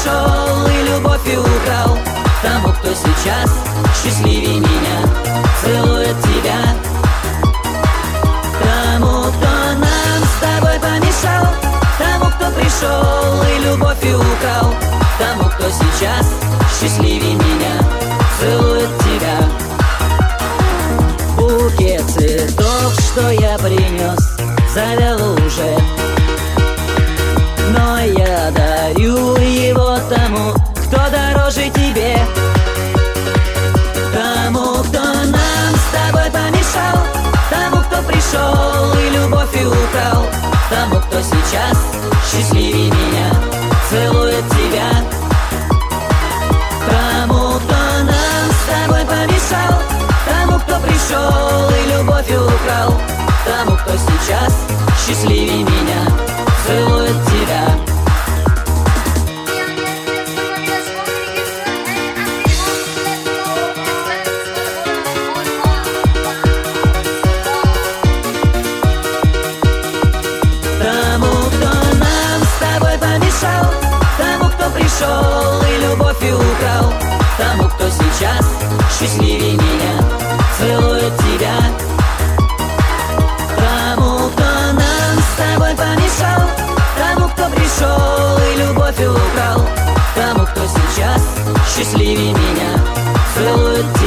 пришел и любовь украл, тому, кто сейчас счастливее меня целует тебя. Тому, кто нам с тобой помешал, тому, кто пришел и любовь украл, тому, кто сейчас счастливее меня целует тебя. Букет цветов, что я принес, завял уже, но я дарю его тому, кто дороже тебе. Тому, кто нам с тобой помешал, тому, кто пришел и любовь украл, тому, кто сейчас счастливее меня целует тебя. Тому, кто нам с тобой помешал, тому, кто пришел и любовь украл, тому, кто сейчас счастливее меня целует тебя. Тому, кто пришел и любовь украл, тому, кто сейчас счастливее меня целует тебя. Тому, кто нам с тобой помешал, тому, кто пришел и любовь украл, тому, кто сейчас счастливее меня целует тебя.